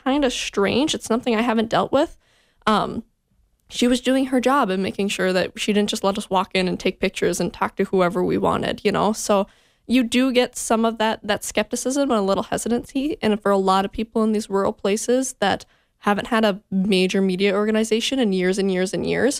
kind of strange. It's something I haven't dealt with. She was doing her job and making sure that she didn't just let us walk in and take pictures and talk to whoever we wanted, So you do get some of that skepticism and a little hesitancy. And for a lot of people in these rural places that haven't had a major media organization in years and years and years,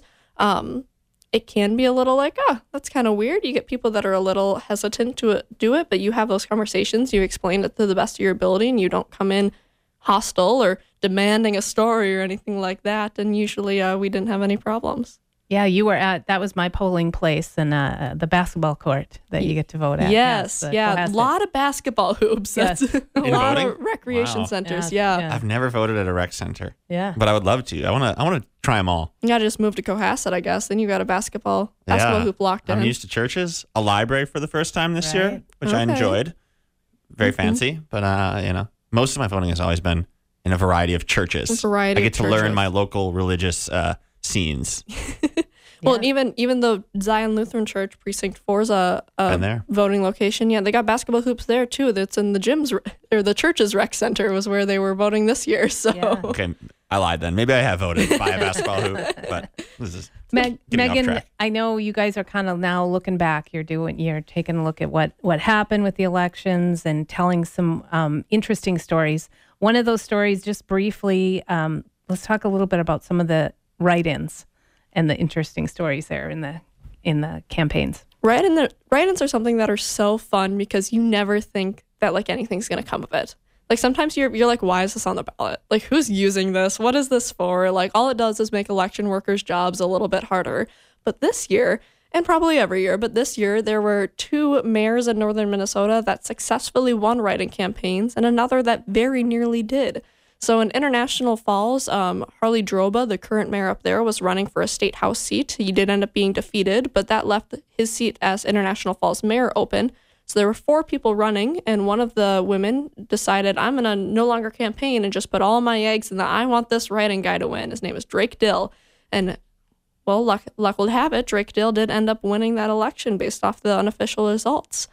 it can be a little like, that's kind of weird. You get people that are a little hesitant to do it, but you have those conversations, you explain it to the best of your ability, and you don't come in hostile or demanding a story or anything like that. And usually we didn't have any problems. Yeah, you were that was my polling place in the basketball court that you get to vote at. Yes, a lot of basketball hoops. Yes. That's a lot voting? of recreation Wow. centers. Yeah. I've never voted at a rec center. Yeah. But I would love to. I want to try them all. You got to just move to Cohasset, I guess. Then you got a basketball hoop locked in. I'm used to churches. A library for the first time this year, which I enjoyed. Very fancy, but most of my voting has always been in a variety of churches. I get to learn my local religious scenes. Well, even though Zion Lutheran Church Precinct 4 is a voting location, they got basketball hoops there too. That's in the gyms or the church's rec center was where they were voting this year. So okay, I lied then. Maybe I have voted by a basketball hoop, but this is Megan. I know you guys are kind of now looking back. You're taking a look at what happened with the elections and telling some interesting stories. One of those stories, just briefly, let's talk a little bit about some of the write-ins and the interesting stories there in the campaigns. Write-ins are something that are so fun because you never think that like anything's going to come of it. Like sometimes you're like, why is this on the ballot? Like who's using this? What is this for? Like all it does is make election workers' jobs a little bit harder. But this year, and probably every year, but this year there were 2 mayors in northern Minnesota that successfully won write-in campaigns and another that very nearly did. So in International Falls, Harley Droba, the current mayor up there, was running for a state house seat. He did end up being defeated, but that left his seat as International Falls mayor open. So there were 4 people running, and one of the women decided, I'm going to no longer campaign and just put all my eggs in the I want this write-in guy to win. His name is Drake Dill. And, well, luck would have it, Drake Dill did end up winning that election based off the unofficial results.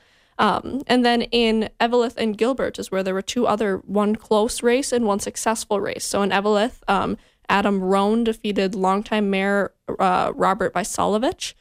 And then in Eveleth and Gilbert is where there were 2 other, one close race and one successful race. So in Eveleth, Adam Rohn defeated longtime mayor Robert Vysalovich.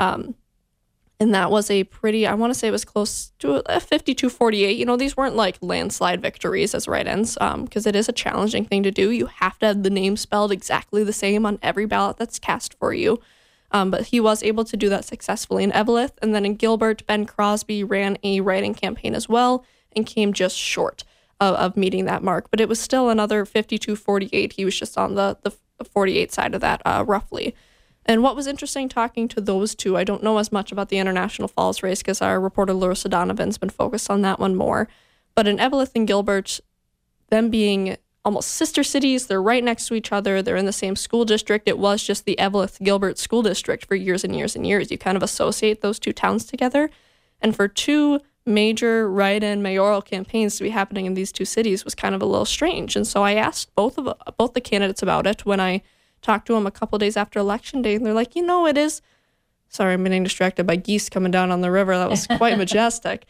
And that was a pretty, I want to say it was close to a 52-48. These weren't like landslide victories as write-ins because it is a challenging thing to do. You have to have the name spelled exactly the same on every ballot that's cast for you. But he was able to do that successfully in Eveleth. And then in Gilbert, Ben Crosby ran a write-in campaign as well and came just short of meeting that mark. But it was still another 52-48. He was just on the 48 side of that roughly. And what was interesting talking to those 2, I don't know as much about the International Falls race because our reporter Larissa Donovan's been focused on that one more. But in Eveleth and Gilbert, them being almost sister cities, they're right next to each other, they're in the same school district. It was just the Eveleth-Gilbert school district for years and years and years. You kind of associate those 2 towns together. And for 2 major write-in mayoral campaigns to be happening in these 2 cities was kind of a little strange. And so I asked both the candidates about it when I talked to them a couple days after election day, and they're like, it is. Sorry, I'm getting distracted by geese coming down on the river. That was quite majestic.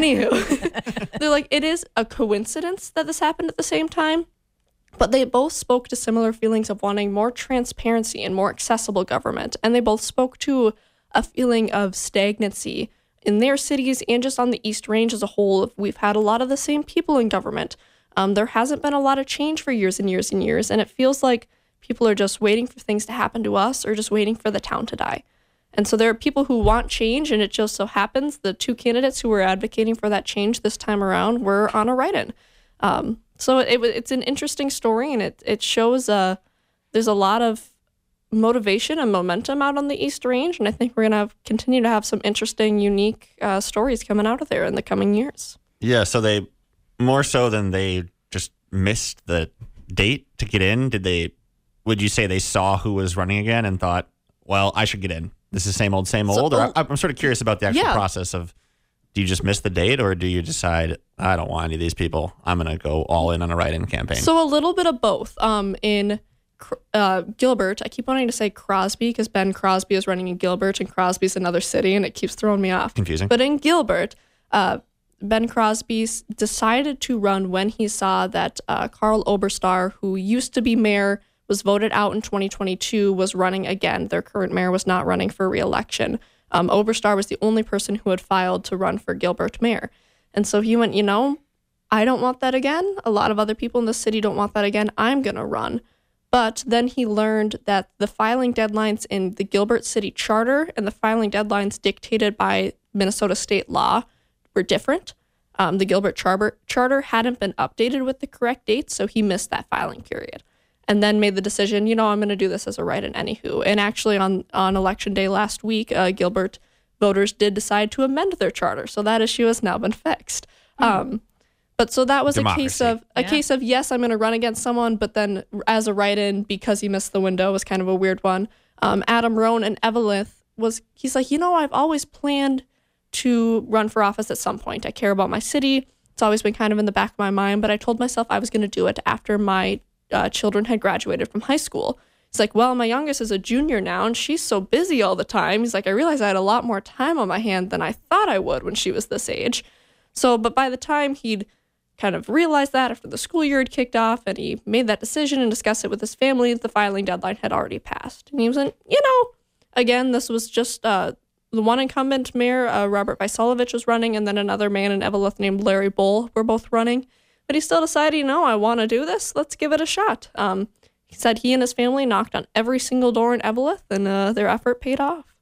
Anywho, they're like, it is a coincidence that this happened at the same time, but they both spoke to similar feelings of wanting more transparency and more accessible government, and they both spoke to a feeling of stagnancy in their cities and just on the East Range as a whole. We've had a lot of the same people in government. There hasn't been a lot of change for years and years and years, and it feels like people are just waiting for things to happen to us or just waiting for the town to die. And so there are people who want change, and it just so happens the 2 candidates who were advocating for that change this time around were on a write-in. So it's an interesting story, and it shows there's a lot of motivation and momentum out on the East Range, and I think we're going to continue to have some interesting, unique stories coming out of there in the coming years. Yeah, so they, more so than they just missed the date to get in, would you say they saw who was running again and thought, well, I should get in? This is same old? Or I'm sort of curious about the actual process of, do you just miss the date, or do you decide, I don't want any of these people, I'm going to go all in on a write-in campaign? So a little bit of both. In Gilbert, I keep wanting to say Crosby because Ben Crosby is running in Gilbert, and Crosby's another city, and it keeps throwing me off. Confusing. But in Gilbert, Ben Crosby decided to run when he saw that Carl Oberstar, who used to be mayor, was voted out in 2022, was running again. Their current mayor was not running for re-election. Oberstar was the only person who had filed to run for Gilbert mayor. And so he went, I don't want that again. A lot of other people in the city don't want that again. I'm going to run. But then he learned that the filing deadlines in the Gilbert City Charter and the filing deadlines dictated by Minnesota state law were different. The Gilbert Charter hadn't been updated with the correct dates, so he missed that filing period. And then made the decision, I'm going to do this as a write-in anywho. And actually on Election Day last week, Gilbert voters did decide to amend their charter. So that issue has now been fixed. But so that was Democracy. a case of, yes, I'm going to run against someone, but then as a write-in, because he missed the window, was kind of a weird one. Adam Rohn and Evelith he's like, I've always planned to run for office at some point. I care about my city. It's always been kind of in the back of my mind, but I told myself I was going to do it after my children had graduated from high school. He's like, well, my youngest is a junior now, and she's so busy all the time. He's like, I realized I had a lot more time on my hand than I thought I would when she was this age. So, but by the time he'd kind of realized that after the school year had kicked off and he made that decision and discussed it with his family, the filing deadline had already passed. And he was like, again, this was just the one incumbent mayor, Robert Vysolovich, was running, and then another man in Eveleth named Larry Bull were both running. But he still decided, I want to do this. Let's give it a shot. He said he and his family knocked on every single door in Eveleth, and their effort paid off.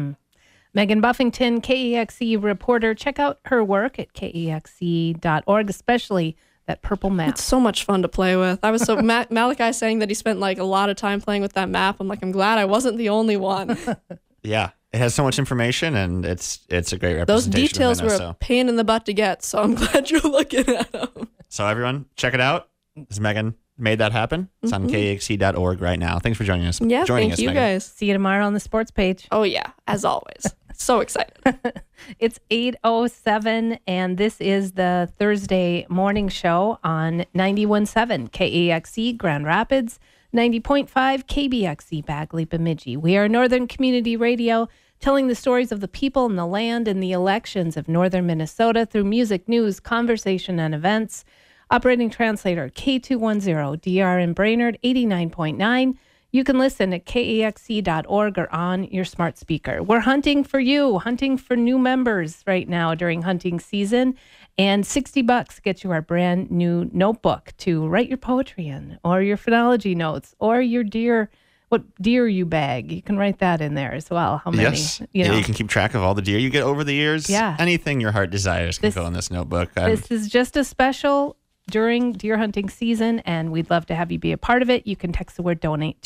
Megan Buffington, KEXE reporter. Check out her work at kexe.org, especially that purple map. It's so much fun to play with. I was so Malachi saying that he spent a lot of time playing with that map. I'm like, I'm glad I wasn't the only one. Yeah. It has so much information, and it's a great representation. Those details of were Minnesota. a pain in the butt to get, so I'm glad you're looking at them. So everyone, check it out. As Megan made that happen. It's on kexe.org right now. Thanks for joining us. Yeah, joining thank us, you Megan. guys. See you tomorrow on the sports page. Oh, yeah, as always. So excited. It's 8:07, and this is the Thursday morning show on 91.7 KEXE Grand Rapids, 90.5 KBXE Bagley Bemidji. We are Northern Community Radio, telling the stories of the people and the land and the elections of northern Minnesota through music, news, conversation, and events. Operating translator K210, DR in Brainerd, 89.9. You can listen at kexe.org or on your smart speaker. We're hunting for you, hunting for new members right now during hunting season. And $60 gets you our brand new notebook to write your poetry in, or your phonology notes, or your what deer you bag. You can write that in there as well. How many? Yes. Yeah, you can keep track of all the deer you get over the years. Yeah. Anything your heart desires can go in this notebook. This is just a special during deer hunting season, and we'd love to have you be a part of it. You can text the word donate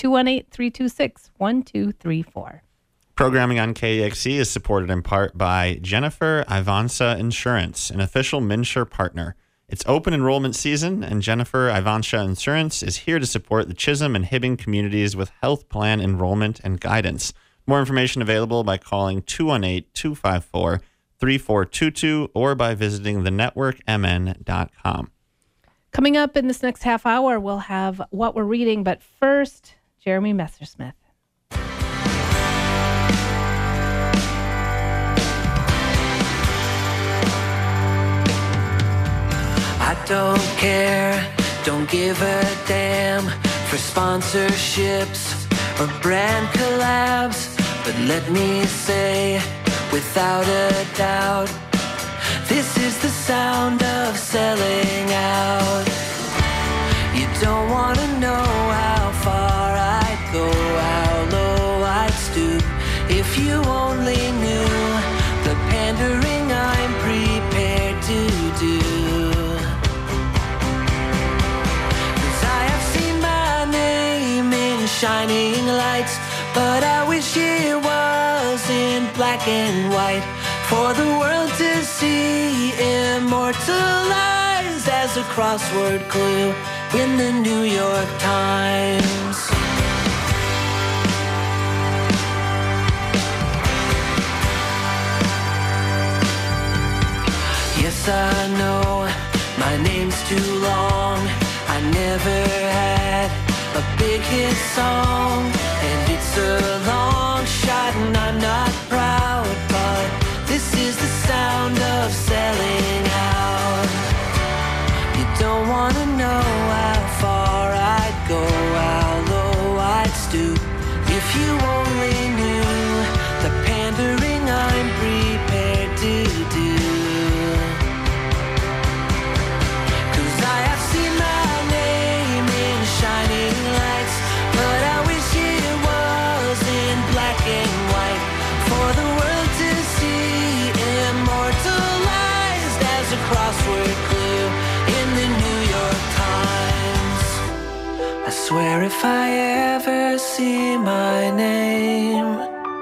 218-326-1234. Programming on KEXE is supported in part by Jennifer Ivansa Insurance, an official MNsure partner. It's open enrollment season, and Jennifer Ivansa Insurance is here to support the Chisholm and Hibbing communities with health plan enrollment and guidance. More information available by calling 218-254-3422 or by visiting thenetworkmn.com. Coming up in this next half hour, we'll have What We're Reading, but first, Jeremy Messersmith. I don't care, don't give a damn for sponsorships or brand collabs, but let me say, without a doubt, this is the sound of selling out. You don't want to know how far I'd go, how low I'd stoop, if you only knew the pandering I'm prepared to do. 'Cause I have seen my name in shining lights, but I wish it was in black and white for the world to see, immortalized as a crossword clue in the New York Times. Yes, I know my name's too long. I never had a big hit song, and it's a long shot and I'm not proud, but this is the sound of selling out. I swear if I ever see my name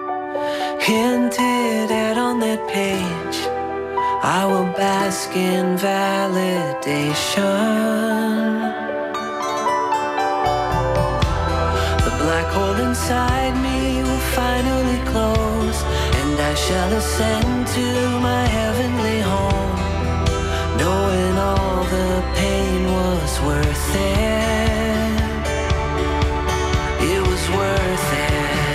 hinted at on that page, I will bask in validation. The black hole inside me will finally close, and I shall ascend to my heavenly home, knowing all the pain was worth it. It was worth it.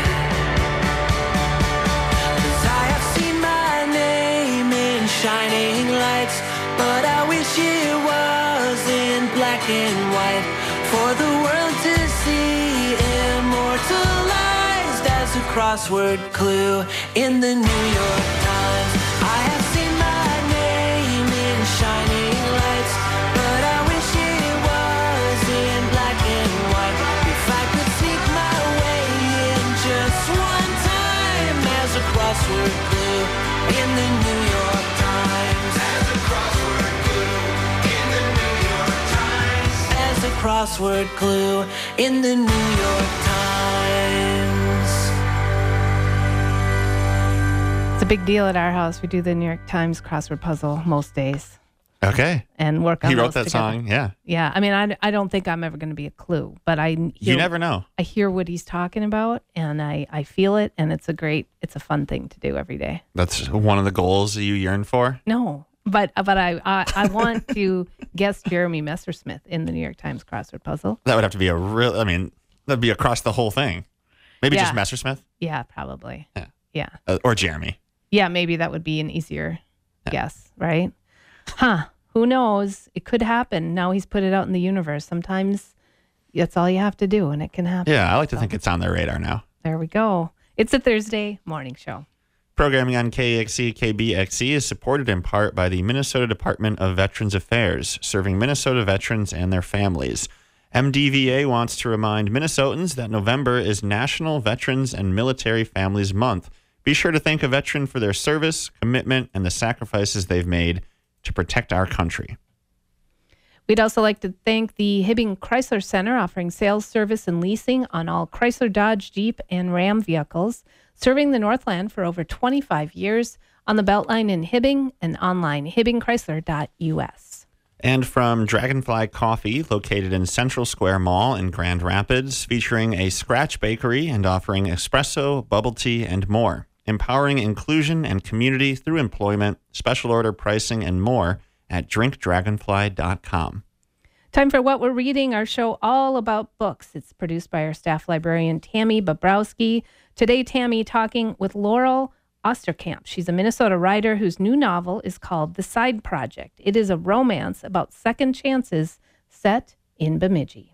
'Cause I have seen my name in shining lights, but I wish it was in black and white for the world to see, immortalized as a crossword clue in the New York Times. I have seen my name in shining lights, but I wish it was in black and white. If I could sneak my way in just one time as a crossword clue in the New York Times. As a crossword clue in the New York Times. As a crossword clue in the New York Times. It's a big deal at our house. We do the New York Times crossword puzzle most days Okay. and work on He wrote those that together. song. Yeah. Yeah, I mean, I don't think I'm ever going to be a clue, but You never know. I hear what he's talking about, and I feel it, and it's a fun thing to do every day. That's one of the goals that you yearn for. No, but I want to guess Jeremy Messersmith in the New York Times crossword puzzle. That would have to be that'd be across the whole thing. Maybe Yeah. just Messersmith Yeah, probably. Yeah. Yeah. Or Jeremy. Yeah, maybe that would be an easier guess, right? Huh. Who knows? It could happen. Now he's put it out in the universe. Sometimes that's all you have to do, and it can happen. Yeah, I like to think it's on their radar now. There we go. It's a Thursday morning show. Programming on KXC, KBXC is supported in part by the Minnesota Department of Veterans Affairs, serving Minnesota veterans and their families. MDVA wants to remind Minnesotans that November is National Veterans and Military Families Month. Be sure to thank a veteran for their service, commitment, and the sacrifices they've made to protect our country. We'd also like to thank the Hibbing Chrysler Center, offering sales, service, and leasing on all Chrysler, Dodge, Jeep, and Ram vehicles, serving the Northland for over 25 years on the Beltline in Hibbing and online, hibbingchrysler.us. And from Dragonfly Coffee, located in Central Square Mall in Grand Rapids, featuring a scratch bakery and offering espresso, bubble tea, and more. Empowering inclusion and community through employment, special order pricing, and more at drinkdragonfly.com. Time for What We're Reading, our show all about books. It's produced by our staff librarian, Tammy Bobrowski. Today, Tammy talking with Laurel Osterkamp. She's a Minnesota writer whose new novel is called The Side Project. It is a romance about second chances set in Bemidji.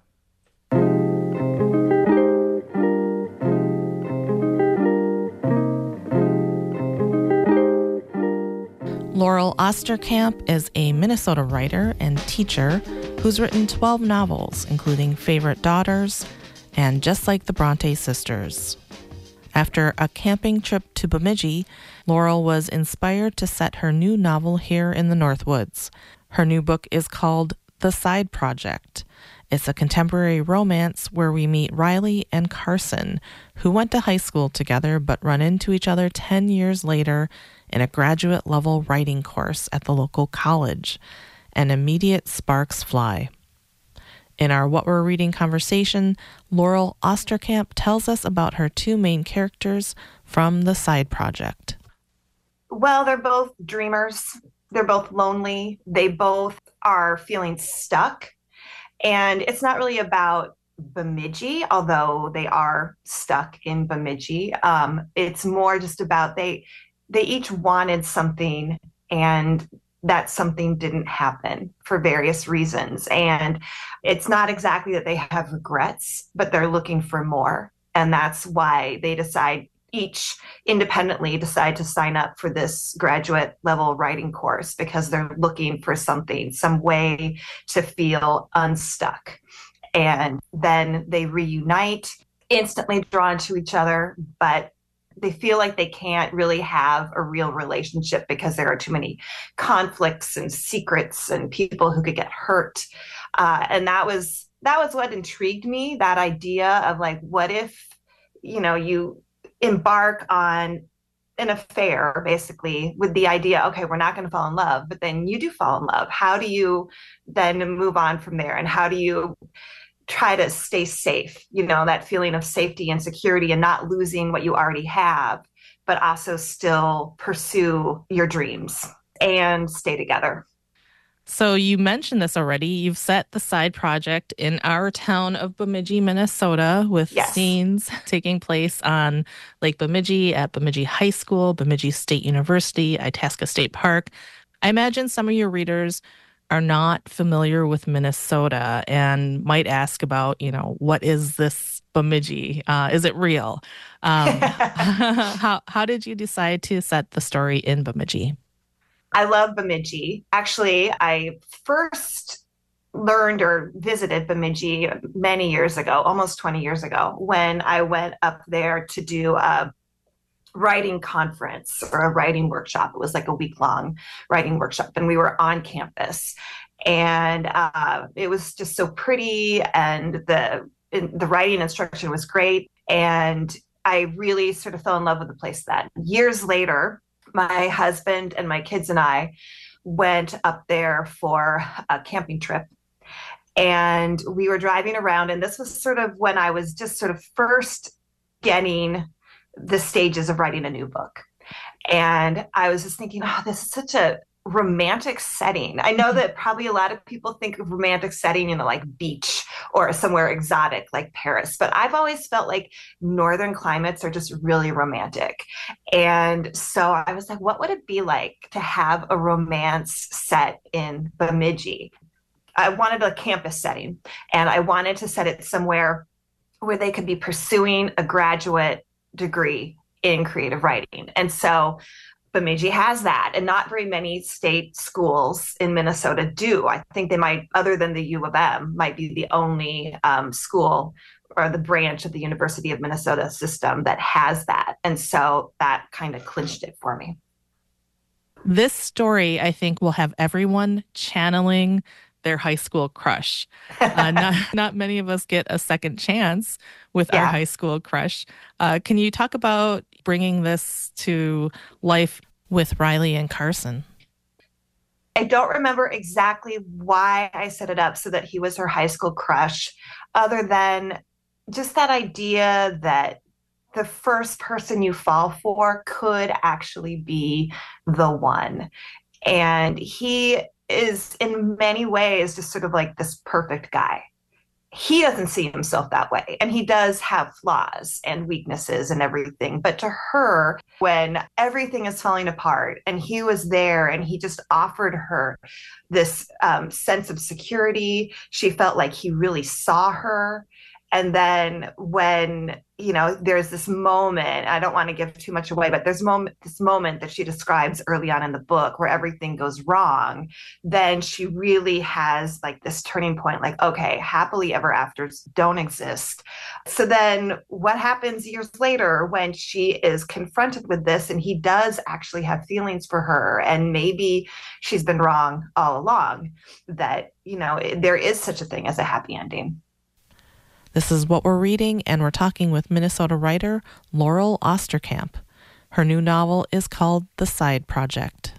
Laurel Osterkamp is a Minnesota writer and teacher who's written 12 novels, including Favorite Daughters and Just Like the Bronte Sisters. After a camping trip to Bemidji, Laurel was inspired to set her new novel here in the Northwoods. Her new book is called The Side Project. It's a contemporary romance where we meet Riley and Carson, who went to high school together but run into each other 10 years later in a graduate-level writing course at the local college, and immediate sparks fly. In our What We're Reading conversation, Laurel Osterkamp tells us about her two main characters from The Side Project. Well, they're both dreamers. They're both lonely. They both are feeling stuck. And it's not really about Bemidji, although they are stuck in Bemidji. It's more just about they each wanted something, and that something didn't happen for various reasons. And it's not exactly that they have regrets, but they're looking for more. And that's why they each independently decide to sign up for this graduate level writing course, because they're looking for something, some way to feel unstuck. And then they reunite, instantly drawn to each other, but they feel like they can't really have a real relationship because there are too many conflicts and secrets and people who could get hurt. And that was that was what intrigued me, that idea of like, what if, you embark on an affair basically with the idea, okay, we're not going to fall in love, but then you do fall in love. How do you then move on from there? And how do you try to stay safe, that feeling of safety and security and not losing what you already have, but also still pursue your dreams and stay together? So you mentioned this already. You've set the side project in our town of Bemidji, Minnesota, with scenes taking place on Lake Bemidji, at Bemidji High School, Bemidji State University, Itasca State Park. I imagine some of your readers are not familiar with Minnesota and might ask about, what is this Bemidji? Is it real? How did you decide to set the story in Bemidji? I love Bemidji. Actually, I first learned or visited Bemidji many years ago, almost 20 years ago, when I went up there to do a writing conference or a writing workshop. It was like a week-long writing workshop, and we were on campus. And it was just so pretty, and the writing instruction was great. And I really sort of fell in love with the place then. Years later, my husband and my kids and I went up there for a camping trip. And we were driving around, and this was sort of when I was just sort of first getting the stages of writing a new book. And I was just thinking, oh, this is such a romantic setting. I know that probably a lot of people think of romantic setting, like beach or somewhere exotic like Paris, but I've always felt like northern climates are just really romantic. And so I was like, what would it be like to have a romance set in Bemidji? I wanted a campus setting, and I wanted to set it somewhere where they could be pursuing a graduate degree in creative writing. And so Bemidji has that, and not very many state schools in Minnesota do. I think they might, other than the U of M, might be the only school or the branch of the University of Minnesota system that has that. And so that kind of clinched it for me. This story, I think, will have everyone channeling their high school crush. Not many of us get a second chance with our high school crush. Can you talk about bringing this to life with Riley and Carson? I don't remember exactly why I set it up so that he was her high school crush, other than just that idea that the first person you fall for could actually be the one. And he is in many ways just sort of like this perfect guy. He doesn't see himself that way. And he does have flaws and weaknesses and everything. But to her, when everything is falling apart and he was there and he just offered her this sense of security, she felt like he really saw her. And then when, there's this moment, I don't want to give too much away, but there's this moment that she describes early on in the book where everything goes wrong, then she really has like this turning point, like, okay, happily ever afters don't exist. So then what happens years later when she is confronted with this and he does actually have feelings for her, and maybe she's been wrong all along, that, there is such a thing as a happy ending. This is what we're reading, and we're talking with Minnesota writer Laurel Osterkamp. Her new novel is called The Side Project.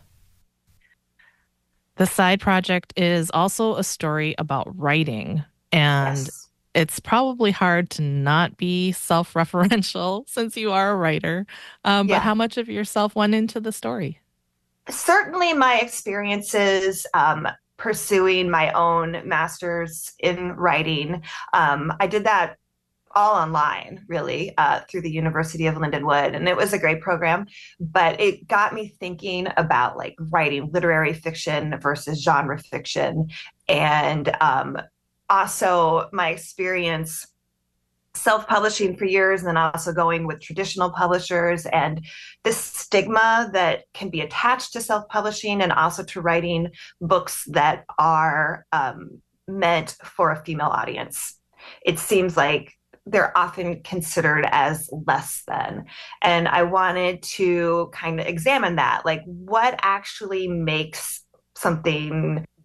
The Side Project is also a story about writing, and it's probably hard to not be self-referential since you are a writer. But how much of yourself went into the story? Certainly my experiences, pursuing my own master's in writing. I did that all online, really, through the University of Lindenwood. And it was a great program, but it got me thinking about like writing literary fiction versus genre fiction. And also my experience self-publishing for years, and then also going with traditional publishers, and this stigma that can be attached to self-publishing and also to writing books that are meant for a female audience. It seems like they're often considered as less than. And I wanted to kind of examine that, like what actually makes something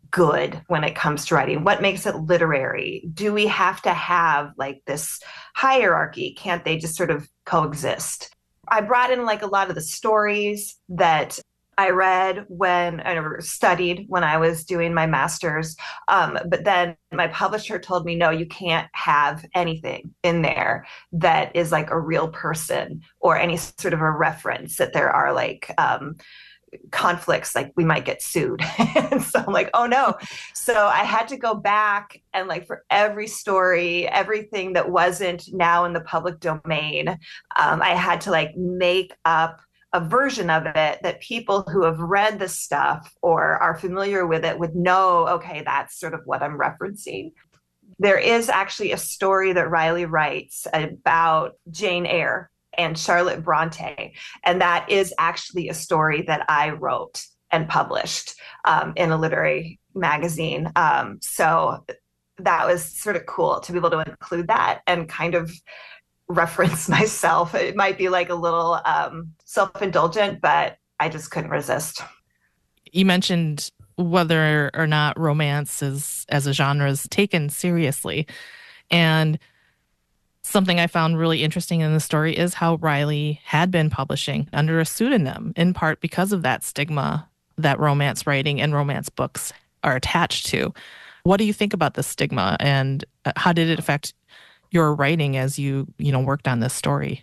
good when it comes to writing? What makes it literary? Do we have to have like this hierarchy? Can't they just sort of coexist? I brought in like a lot of the stories that I read when I studied when I was doing my master's. But then my publisher told me, no, you can't have anything in there that is like a real person or any sort of a reference, that there are like conflicts, like we might get sued. And so I'm like, oh no. So I had to go back and like for every story, everything that wasn't now in the public domain, I had to like make up a version of it that people who have read the stuff or are familiar with it would know, okay, that's sort of what I'm referencing. There is actually a story that Riley writes about Jane Eyre and Charlotte Bronte. And that is actually a story that I wrote and published in a literary magazine. So that was sort of cool to be able to include that and kind of reference myself. It might be like a little self-indulgent, but I just couldn't resist. You mentioned whether or not romance is, as a genre, is taken seriously. And something I found really interesting in the story is how Riley had been publishing under a pseudonym, in part because of that stigma that romance writing and romance books are attached to. What do you think about the stigma, and how did it affect your writing as you worked on this story?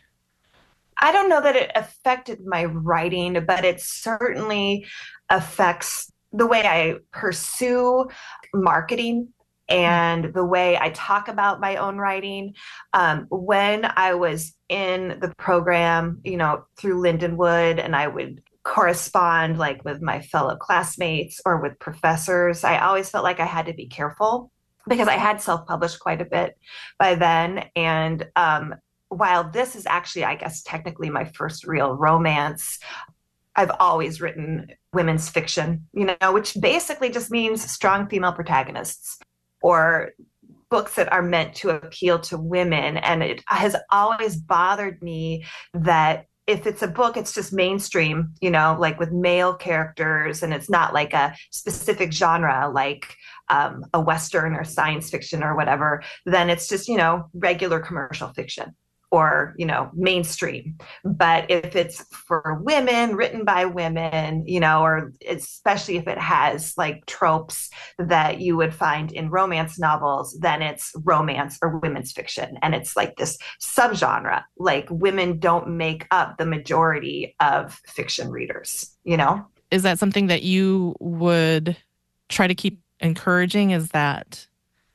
I don't know that it affected my writing, but it certainly affects the way I pursue marketing and the way I talk about my own writing. When I was in the program, through Lindenwood, and I would correspond like with my fellow classmates or with professors, I always felt like I had to be careful because I had self-published quite a bit by then. And while this is actually, I guess, technically my first real romance, I've always written women's fiction, which basically just means strong female protagonists, or books that are meant to appeal to women. And it has always bothered me that if it's a book, it's just mainstream, like with male characters, and it's not like a specific genre, like a Western or science fiction or whatever, then it's just, regular commercial fiction or, mainstream. But if it's for women, written by women, or especially if it has like tropes that you would find in romance novels, then it's romance or women's fiction. And it's like this subgenre, like women don't make up the majority of fiction readers, Is that something that you would try to keep encouraging? Is that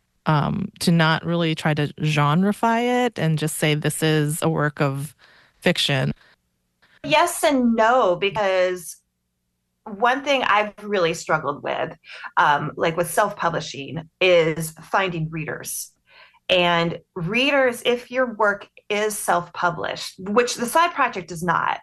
to not really try to genreify it and just say this is a work of fiction? Yes and no, because one thing I've really struggled with, like with self-publishing, is finding readers. And readers, if your work is self-published, which the side project is not,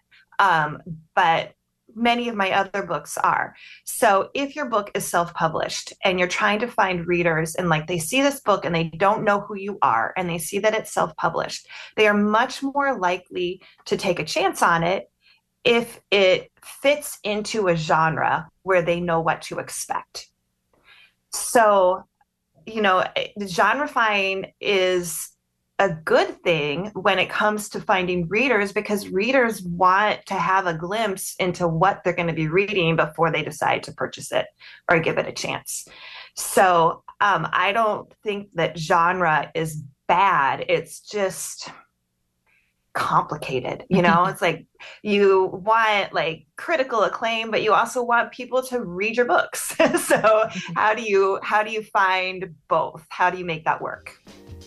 but many of my other books are. So if your book is self-published and you're trying to find readers and like they see this book and they don't know who you are and they see that it's self-published, they are much more likely to take a chance on it if it fits into a genre where they know what to expect. So, genreifying is a good thing when it comes to finding readers, because readers want to have a glimpse into what they're going to be reading before they decide to purchase it or give it a chance. So I don't think that genre is bad. It's just complicated. It's like you want like critical acclaim, but you also want people to read your books. So how do you find both? How do you make that work?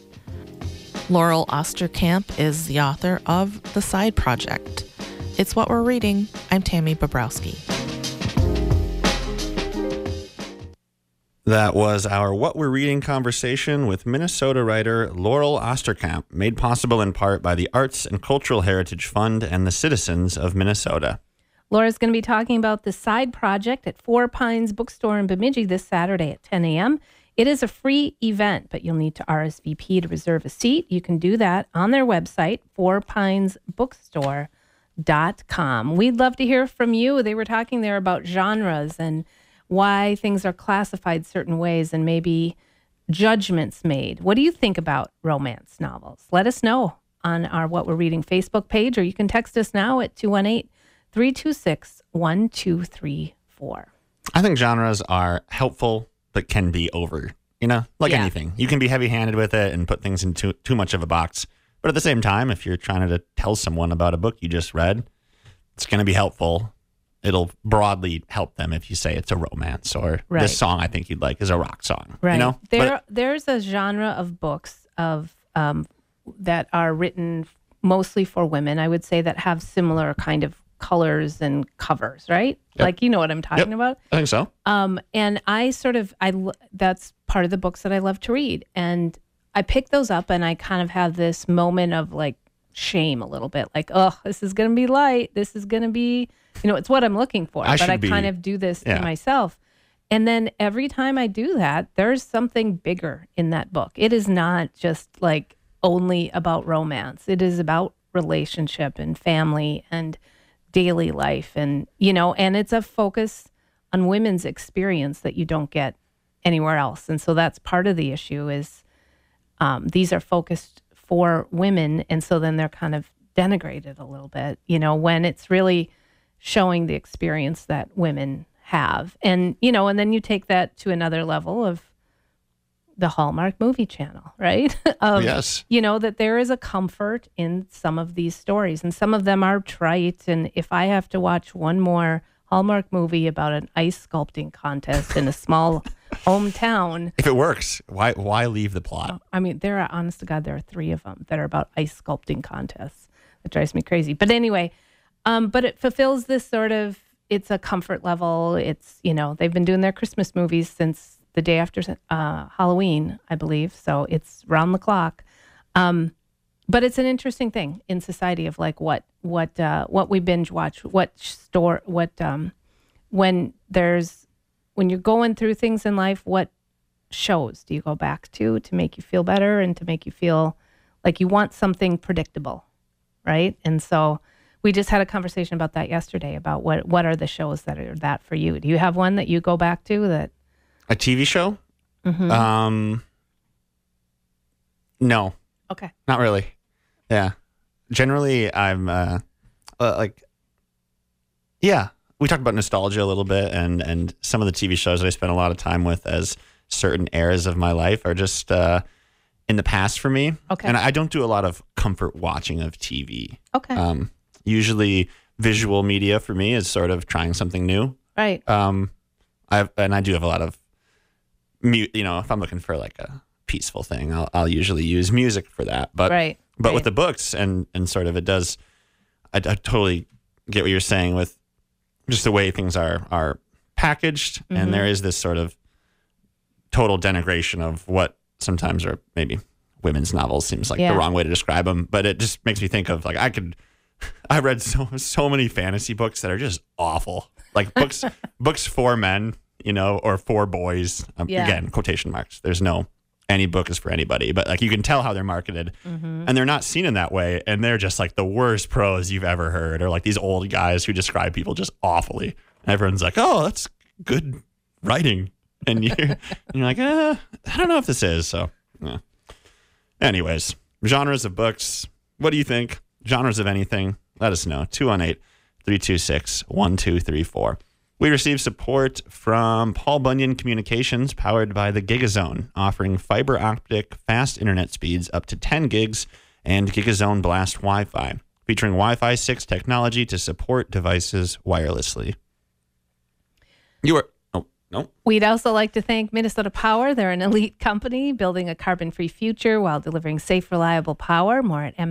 Laurel Osterkamp is the author of The Side Project. It's What We're Reading. I'm Tammy Bobrowski. That was our What We're Reading conversation with Minnesota writer Laurel Osterkamp, made possible in part by the Arts and Cultural Heritage Fund and the citizens of Minnesota. Laura's going to be talking about The Side Project at Four Pines Bookstore in Bemidji this Saturday at 10 a.m. It is a free event, but you'll need to RSVP to reserve a seat. You can do that on their website, fourpinesbookstore.com. We'd love to hear from you. They were talking there about genres and why things are classified certain ways and maybe judgments made. What do you think about romance novels? Let us know on our What We're Reading Facebook page, or you can text us now at 218-326-1234. I think genres are helpful, but can be over, like anything. You can be heavy-handed with it and put things into too much of a box. But at the same time, if you're trying to tell someone about a book you just read, it's going to be helpful. It'll broadly help them if you say it's a romance, or this song I think you'd like is a rock song. Right. There's a genre of books that are written mostly for women, I would say, that have similar kind of colors and covers, right? Yep. Like, you know what I'm talking about? I think so. And that's part of the books that I love to read. And I pick those up and I kind of have this moment of like shame a little bit, like, oh, this is going to be light. This is going to be, it's what I'm looking for. But I kind of do this to myself. And then every time I do that, there's something bigger in that book. It is not just like only about romance. It is about relationship and family and daily life. And, and it's a focus on women's experience that you don't get anywhere else. And so that's part of the issue is these are focused for women. And so then they're kind of denigrated a little bit, when it's really showing the experience that women have. And, and then you take that to another level of the Hallmark movie channel, right? Yes. That there is a comfort in some of these stories, and some of them are trite. And if I have to watch one more Hallmark movie about an ice sculpting contest in a small hometown. If it works, why leave the plot? I mean, honest to God, there are 3 of them that are about ice sculpting contests. That drives me crazy. But anyway, but it fulfills this sort of, it's a comfort level. It's, they've been doing their Christmas movies since the day after Halloween, I believe. So it's round the clock. But it's an interesting thing in society of like what we binge watch, when you're going through things in life, what shows do you go back to make you feel better and to make you feel like you want something predictable, right? And so we just had a conversation about that yesterday, about what are the shows that are that for you? Do you have one that you go back to that? A TV show? Mm-hmm. No. Okay. Not really. Yeah. Generally, I'm we talked about nostalgia a little bit, and some of the TV shows that I spent a lot of time with as certain eras of my life are just in the past for me. Okay. And I don't do a lot of comfort watching of TV. Okay. Usually visual media for me is sort of trying something new. Right. I do have a lot of if I'm looking for like a peaceful thing, I'll usually use music for that. But with the books and sort of it does, I totally get what you're saying with just the way things are packaged. Mm-hmm. And there is this sort of total denigration of what sometimes are maybe women's novels seems like the wrong way to describe them. But it just makes me think of like, I read so many fantasy books that are just awful. Like books for men, or for boys. Again, quotation marks. There's any book is for anybody, but like you can tell how they're marketed, mm-hmm. and they're not seen in that way, and they're just like the worst prose you've ever heard, or like these old guys who describe people just awfully. And everyone's like, "Oh, that's good writing," and you're like, I don't know if this is. So, anyways, genres of books. What do you think? Genres of anything? Let us know. 218-326-1234. We received support from Paul Bunyan Communications, powered by the Gigazone, offering fiber optic fast internet speeds up to 10 gigs and Gigazone Blast Wi-Fi, featuring Wi-Fi 6 technology to support devices wirelessly. No. We'd also like to thank Minnesota Power. They're an elite company building a carbon-free future while delivering safe, reliable power. More at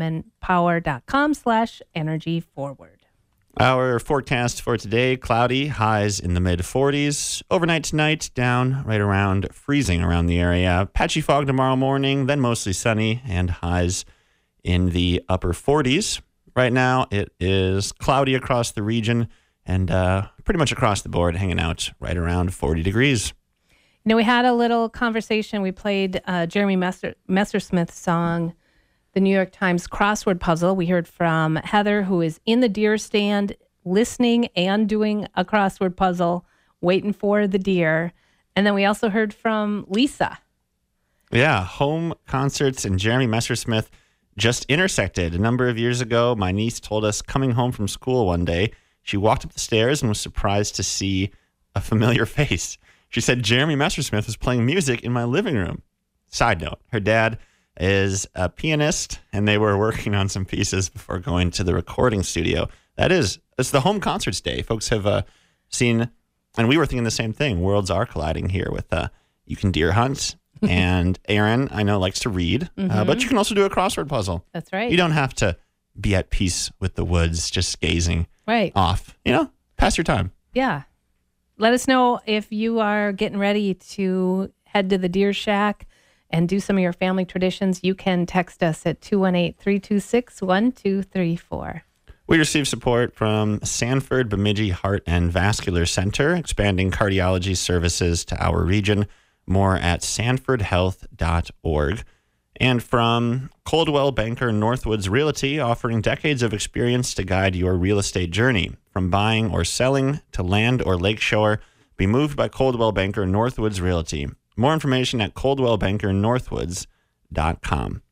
mnpower.com/energyforward. Our forecast for today, cloudy, highs in the mid-40s. Overnight tonight, down right around freezing around the area. Patchy fog tomorrow morning, then mostly sunny, and highs in the upper 40s. Right now, it is cloudy across the region and pretty much across the board, hanging out right around 40 degrees. We had a little conversation. We played Jeremy Messersmith's song, the New York Times crossword puzzle. We heard from Heather, who is in the deer stand listening and doing a crossword puzzle waiting for the deer. And then we also heard from Lisa. Yeah, home concerts and Jeremy Messersmith just intersected. A number of years ago, my niece told us coming home from school one day, she walked up the stairs and was surprised to see a familiar face. She said Jeremy Messersmith was playing music in my living room. Side note, her dad is a pianist, and they were working on some pieces before going to the recording studio. It's the home concerts day. Folks have seen, and we were thinking the same thing. Worlds are colliding here with you can deer hunt, and Aaron, I know, likes to read, but you can also do a crossword puzzle. That's right. You don't have to be at peace with the woods, just gazing off. Pass your time. Yeah. Let us know if you are getting ready to head to the deer shack and do some of your family traditions. You can text us at 218-326-1234. We receive support from Sanford Bemidji Heart and Vascular Center, expanding cardiology services to our region. More at sanfordhealth.org. And from Coldwell Banker Northwoods Realty, offering decades of experience to guide your real estate journey. From buying or selling to land or lakeshore, be moved by Coldwell Banker Northwoods Realty. More information at coldwellbankernorthwoods.com.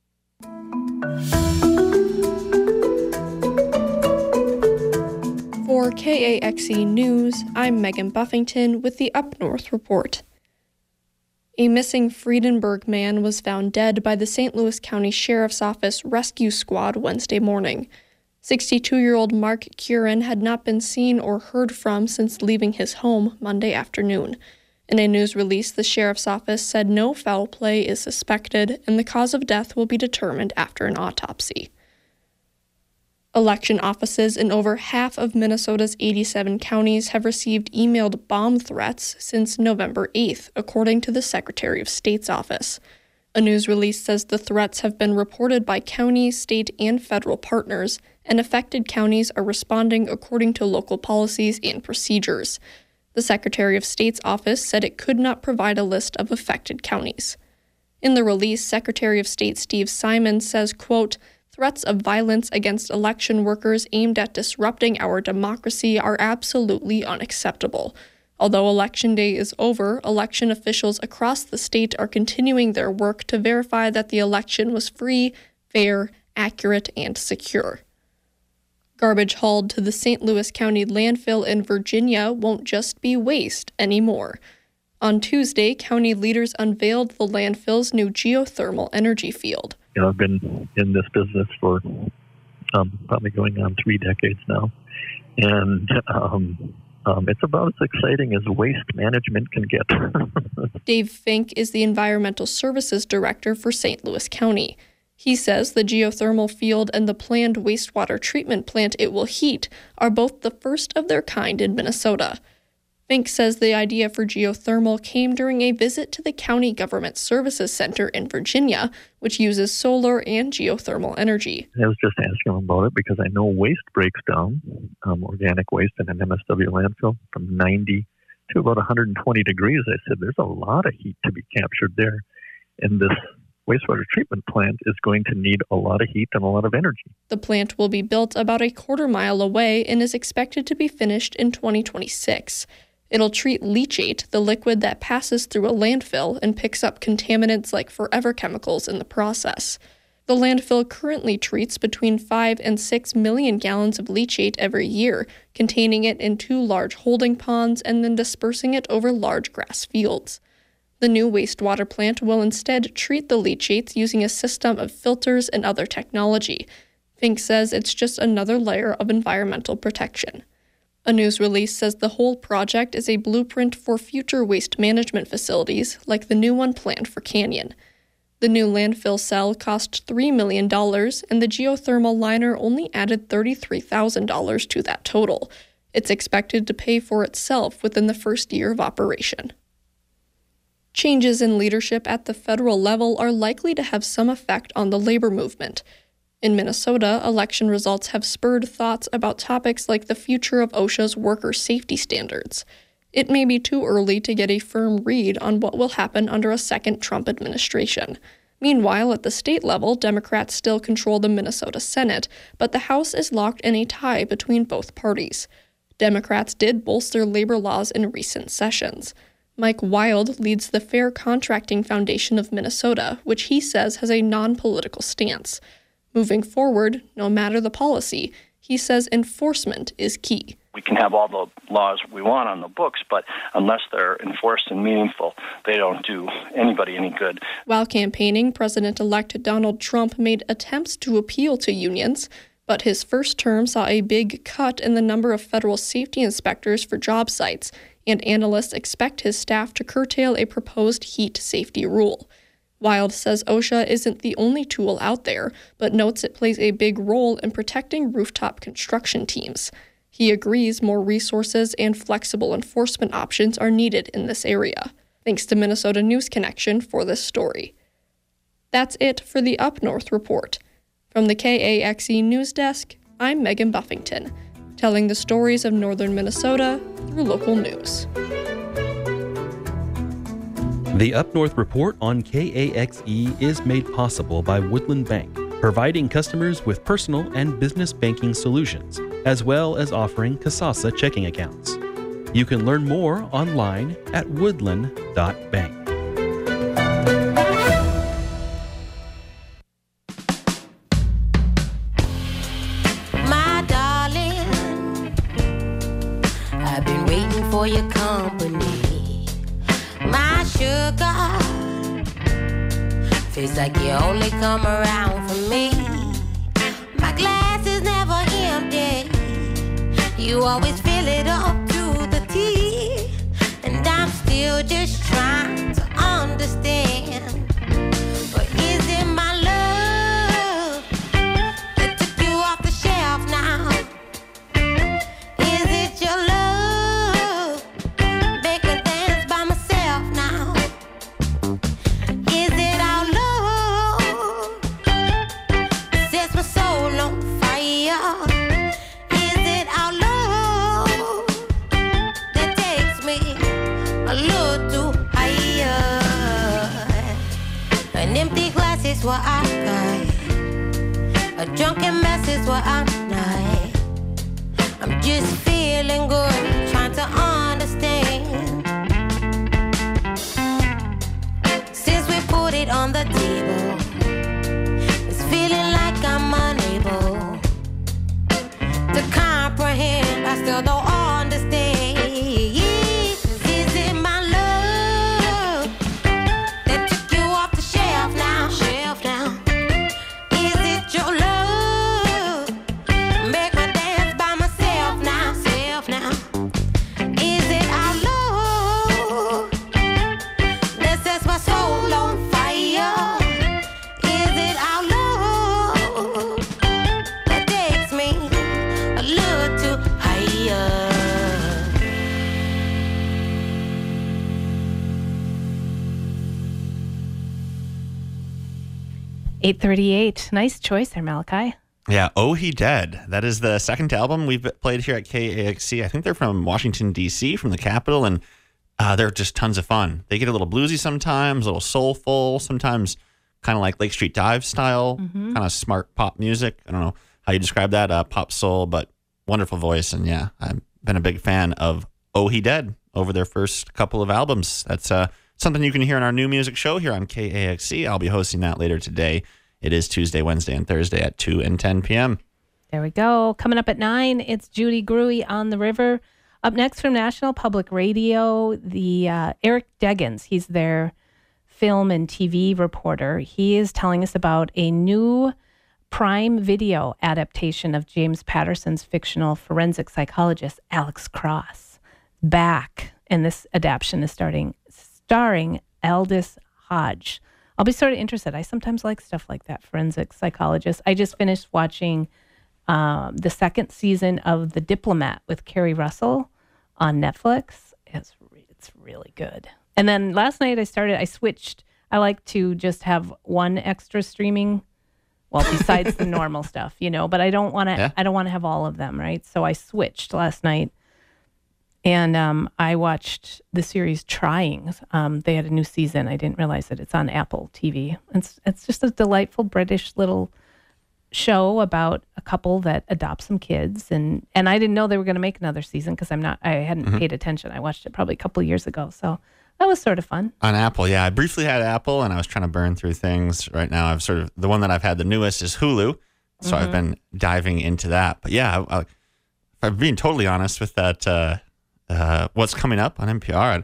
For KAXE News, I'm Megan Buffington with the Up North Report. A missing Friedenberg man was found dead by the St. Louis County Sheriff's Office Rescue Squad Wednesday morning. 62-year-old Mark Curran had not been seen or heard from since leaving his home Monday afternoon. In a news release, the Sheriff's Office said no foul play is suspected and the cause of death will be determined after an autopsy. Election offices in over half of Minnesota's 87 counties have received emailed bomb threats since November 8th, according to the Secretary of State's office. A news release says the threats have been reported by county, state, and federal partners, and affected counties are responding according to local policies and procedures. The Secretary of State's office said it could not provide a list of affected counties. In the release, Secretary of State Steve Simon says, quote, "Threats of violence against election workers aimed at disrupting our democracy are absolutely unacceptable. Although Election Day is over, election officials across the state are continuing their work to verify that the election was free, fair, accurate, and secure." Garbage hauled to the St. Louis County landfill in Virginia won't just be waste anymore. On Tuesday, county leaders unveiled the landfill's new geothermal energy field. I've been in this business for probably going on 3 decades now, and it's about as exciting as waste management can get. Dave Fink is the Environmental Services Director for St. Louis County. He says the geothermal field and the planned wastewater treatment plant it will heat are both the first of their kind in Minnesota. Fink says the idea for geothermal came during a visit to the County Government Services Center in Virginia, which uses solar and geothermal energy. I was just asking him about it because I know waste breaks down, organic waste in an MSW landfill, from 90 to about 120 degrees. I said, there's a lot of heat to be captured there. And this wastewater treatment plant is going to need a lot of heat and a lot of energy. The plant will be built about a quarter mile away and is expected to be finished in 2026. It'll treat leachate, the liquid that passes through a landfill and picks up contaminants like forever chemicals in the process. The landfill currently treats between 5 and 6 million gallons of leachate every year, containing it in 2 large holding ponds and then dispersing it over large grass fields. The new wastewater plant will instead treat the leachates using a system of filters and other technology. Fink says it's just another layer of environmental protection. A news release says the whole project is a blueprint for future waste management facilities, like the new one planned for Canyon. The new landfill cell cost $3 million, and the geothermal liner only added $33,000 to that total. It's expected to pay for itself within the first year of operation. Changes in leadership at the federal level are likely to have some effect on the labor movement. In Minnesota, election results have spurred thoughts about topics like the future of OSHA's worker safety standards. It may be too early to get a firm read on what will happen under a second Trump administration. Meanwhile, at the state level, Democrats still control the Minnesota Senate, but the House is locked in a tie between both parties. Democrats did bolster labor laws in recent sessions. Mike Wild leads the Fair Contracting Foundation of Minnesota, which he says has a non-political stance. Moving forward, no matter the policy, he says enforcement is key. We can have all the laws we want on the books, but unless they're enforced and meaningful, they don't do anybody any good. While campaigning, President-elect Donald Trump made attempts to appeal to unions, but his first term saw a big cut in the number of federal safety inspectors for job sites, and analysts expect his staff to curtail a proposed heat safety rule. Wild says OSHA isn't the only tool out there, but notes it plays a big role in protecting rooftop construction teams. He agrees more resources and flexible enforcement options are needed in this area. Thanks to Minnesota News Connection for this story. That's it for the Up North Report. From the KAXE News Desk, I'm Megan Buffington, telling the stories of northern Minnesota through local news. The Up North Report on KAXE is made possible by Woodland Bank, providing customers with personal and business banking solutions, as well as offering Kasasa checking accounts. You can learn more online at woodland.bank. My darling, I've been waiting for your company. My sugar, feels like you only come around for me. My glass is never empty. You always fill it up to the tea. And I'm still just trying to understand. But is it my love that took you off the shelf now? Is it your love? Make me dance by myself now. Is it our love that sets my soul on fire? Is it our love that takes me a little too higher? An empty glass is what I got. A drunken mess is what I'm not. I'm just feeling good, trying to understand. Since we put it on the table, it's feeling like I'm unable to comprehend. I still don't understand. Is it my love that took you off the shelf now? Shelf now. Is it your love? Make me dance by myself now. Self now. Is it our love that sets my soul on fire? Is it our love that takes me a little too higher? 8:38. Nice choice there, Malachi. Yeah, Oh He Dead. That is the second album we've played here at KAXE. I think they're from Washington, D.C., from the capital, and they're just tons of fun. They get a little bluesy sometimes, a little soulful, sometimes kind of like Lake Street Dive style, kind of smart pop music. I don't know how you describe that, pop soul, but wonderful voice. And yeah, I've been a big fan of Oh He Dead over their first couple of albums. That's something you can hear in our new music show here on KAXE. I'll be hosting that later today. It is Tuesday, Wednesday, and Thursday at 2 and 10 p.m. There we go. Coming up at 9, it's Judy Gruey on the River. Up next from National Public Radio, the Eric Deggans. He's their film and TV reporter. He is telling us about a new Prime Video adaptation of James Patterson's fictional forensic psychologist Alex Cross. Back, and this adaptation is starring Aldous Hodge. I'll be sort of interested. I sometimes like stuff like that, forensic psychologist. I just finished watching the second season of The Diplomat with Kerry Russell on Netflix. It's really good. And then last night I switched. I like to just have one extra streaming, well, besides the normal stuff, but I don't want to. Yeah. I don't want to have all of them, right? So I switched last night. And I watched the series Trying. They had a new season. I didn't realize that it's on Apple TV. It's just a delightful British little show about a couple that adopt some kids, and I didn't know they were going to make another season because I hadn't paid attention. I watched it probably a couple of years ago, so that was sort of fun. On Apple, yeah. I briefly had Apple, and I was trying to burn through things. Right now, I've sort of, the one that I've had the newest is Hulu, so I've been diving into that. But yeah, if I'm being totally honest with that, what's coming up on NPR,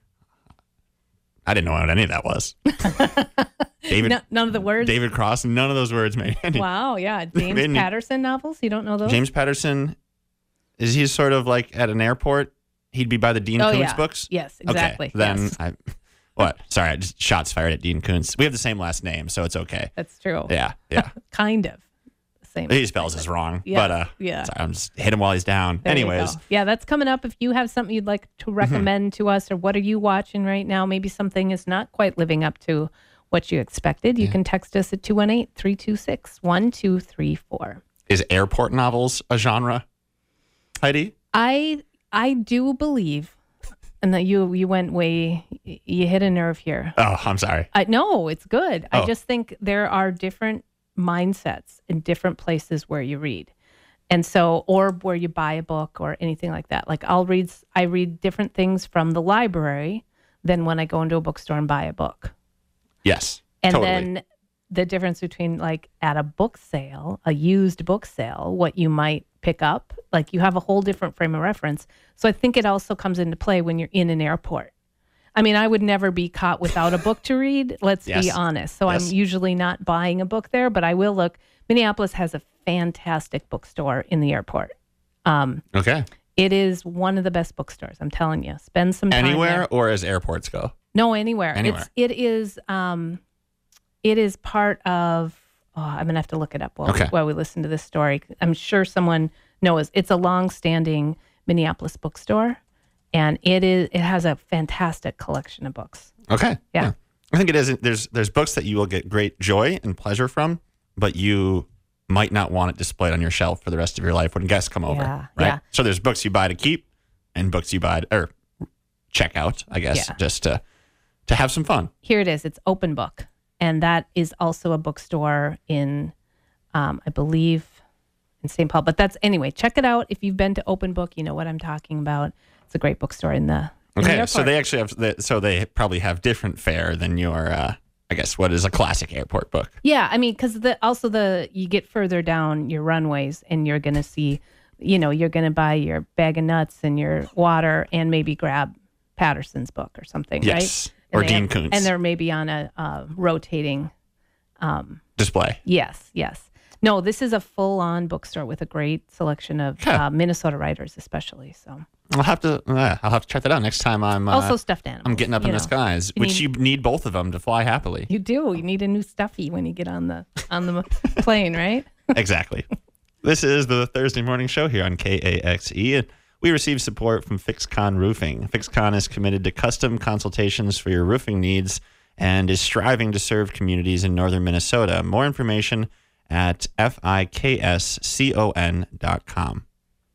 I didn't know what any of that was. None of the words? David Cross, none of those words made any. Wow, yeah. James Patterson novels? You don't know those? James Patterson, is he sort of like at an airport? He'd be by the Dean Koontz books? Yes, exactly. Okay, then what? Sorry, I just shots fired at Dean Koontz. We have the same last name, so it's okay. That's true. Yeah. Kind of. Same. He spells this wrong, but yeah. Sorry, I'm just hit him while he's down. There Anyways. yeah, that's coming up. If you have something you'd like to recommend to us, or what are you watching right now? Maybe something is not quite living up to what you expected. You can text us at 218-326-1234. Is airport novels a genre, Heidi? I do believe, and that you went way, you hit a nerve here. Oh, I'm sorry. No, it's good. Oh. I just think there are different mindsets in different places where you read. And so, or where you buy a book or anything like that. Like I read different things from the library than when I go into a bookstore and buy a book. Yes, and totally. then the difference between like at a book sale, a used book sale, what you might pick up, like you have a whole different frame of reference. So I think it also comes into play when you're in an airport. I mean, I would never be caught without a book to read. Let's be honest. So I'm usually not buying a book there, but I will look. Minneapolis has a fantastic bookstore in the airport. Okay. It is one of the best bookstores. I'm telling you. Spend some time Anywhere there. or as airports go? No, anywhere. Anywhere. It is part of. Oh, I'm gonna have to look it up while we listen to this story. I'm sure someone knows. It's a long-standing Minneapolis bookstore. And it has a fantastic collection of books. Okay. Yeah. I think it is. There's books that you will get great joy and pleasure from, but you might not want it displayed on your shelf for the rest of your life when guests come over. Yeah, right? yeah. So there's books you buy to keep and books you buy or check out, I guess, just to have some fun. Here it is. It's Open Book. And that is also a bookstore in, I believe, in St. Paul. But anyway, check it out. If you've been to Open Book, you know what I'm talking about. It's a great bookstore in the Okay, so they actually have, so they probably have different fare than your, I guess, what is a classic airport book. Yeah, I mean, because you get further down your runways and you're going to see, you're going to buy your bag of nuts and your water and maybe grab Patterson's book or something, yes. right? Or Dean Koontz. And they're maybe on a rotating display. Yes. No, this is a full-on bookstore with a great selection of Minnesota writers, especially. So I'll have to check that out next time I'm also stuffed animals. I'm getting up in the skies, which you need both of them to fly happily. You do. You need a new stuffy when you get on the plane, right? Exactly. This is the Thursday morning show here on KAXE, and we receive support from FixCon Roofing. FixCon is committed to custom consultations for your roofing needs and is striving to serve communities in northern Minnesota. More information at fikscon.com.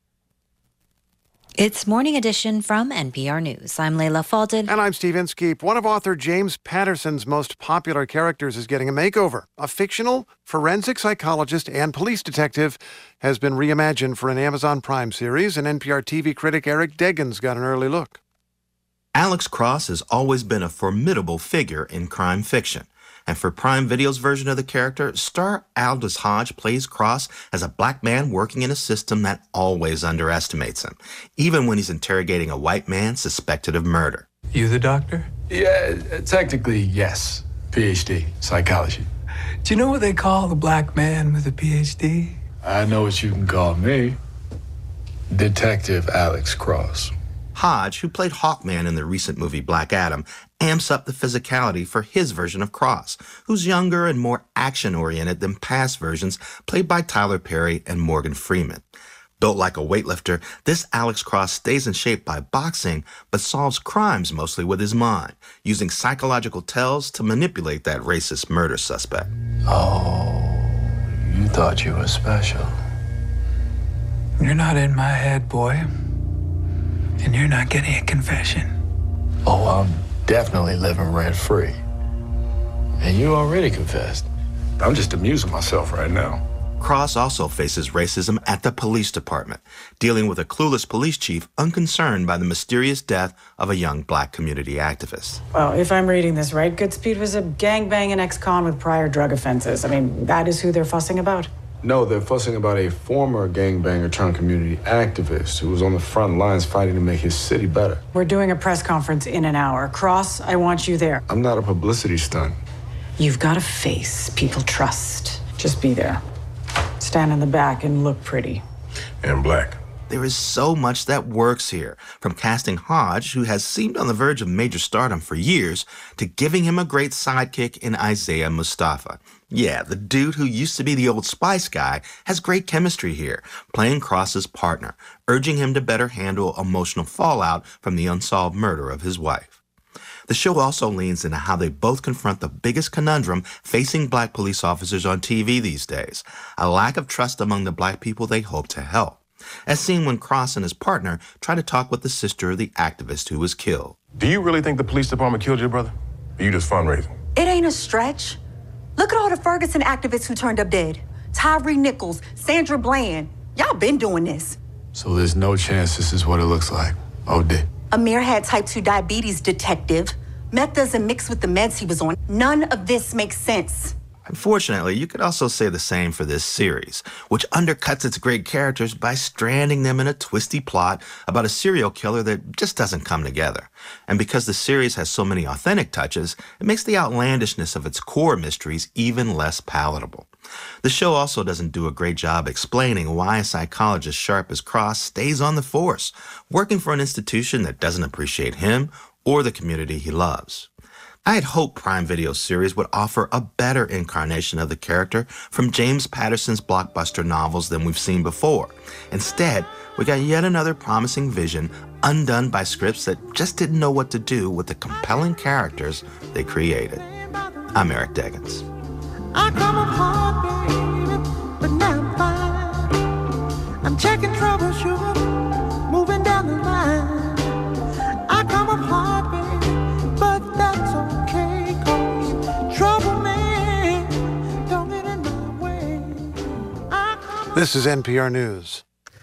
It's Morning Edition from NPR News. I'm Layla Falded. And I'm Steve Inskeep. One of author James Patterson's most popular characters is getting a makeover. A fictional forensic psychologist and police detective has been reimagined for an Amazon Prime series, and NPR TV critic Eric Deggans got an early look. Alex Cross has always been a formidable figure in crime fiction. And for Prime Video's version of the character, star Aldous Hodge plays Cross as a black man working in a system that always underestimates him, even when he's interrogating a white man suspected of murder. You the doctor? Yeah, technically, yes. PhD, psychology. Do you know what they call the black man with a PhD? I know what you can call me. Detective Alex Cross. Hodge, who played Hawkman in the recent movie Black Adam, amps up the physicality for his version of Cross, who's younger and more action-oriented than past versions played by Tyler Perry and Morgan Freeman. Built like a weightlifter, this Alex Cross stays in shape by boxing, but solves crimes mostly with his mind, using psychological tells to manipulate that racist murder suspect. Oh, you thought you were special. You're not in my head, boy. And you're not getting a confession. Oh, I'm definitely living rent-free. And you already confessed. I'm just amusing myself right now. Cross also faces racism at the police department, dealing with a clueless police chief unconcerned by the mysterious death of a young black community activist. Well, if I'm reading this right, Goodspeed was a gangbanging ex-con with prior drug offenses. I mean, that is who they're fussing about? No, they're fussing about a former gangbanger turned community activist who was on the front lines fighting to make his city better. We're doing a press conference in an hour. Cross, I want you there. I'm not a publicity stunt. You've got a face people trust. Just be there. Stand in the back and look pretty. And black. There is so much that works here, from casting Hodge, who has seemed on the verge of major stardom for years, to giving him a great sidekick in Isaiah Mustafa. Yeah, the dude who used to be the Old Spice guy has great chemistry here, playing Cross's partner, urging him to better handle emotional fallout from the unsolved murder of his wife. The show also leans into how they both confront the biggest conundrum facing black police officers on TV these days, a lack of trust among the black people they hope to help, as seen when Cross and his partner try to talk with the sister of the activist who was killed. Do you really think the police department killed your brother? Or you just fundraising? It ain't a stretch. Look at all the Ferguson activists who turned up dead. Tyree Nichols, Sandra Bland. Y'all been doing this. So there's no chance this is what it looks like. OD. Amir had type 2 diabetes, detective. Meth doesn't mix with the meds he was on. None of this makes sense. Unfortunately, you could also say the same for this series, which undercuts its great characters by stranding them in a twisty plot about a serial killer that just doesn't come together. And because the series has so many authentic touches, it makes the outlandishness of its core mysteries even less palatable. The show also doesn't do a great job explaining why a psychologist sharp as Cross stays on the force, working for an institution that doesn't appreciate him or the community he loves. I had hoped Prime Video's series would offer a better incarnation of the character from James Patterson's blockbuster novels than we've seen before. Instead, we got yet another promising vision undone by scripts that just didn't know what to do with the compelling characters they created. I'm Eric Deggans. I come apart, baby, but now I'm fine. I'm checking troubleshoot, moving down the line. I come apart, baby, but that's okay, 'cause trouble man don't get in my way. This is NPR News.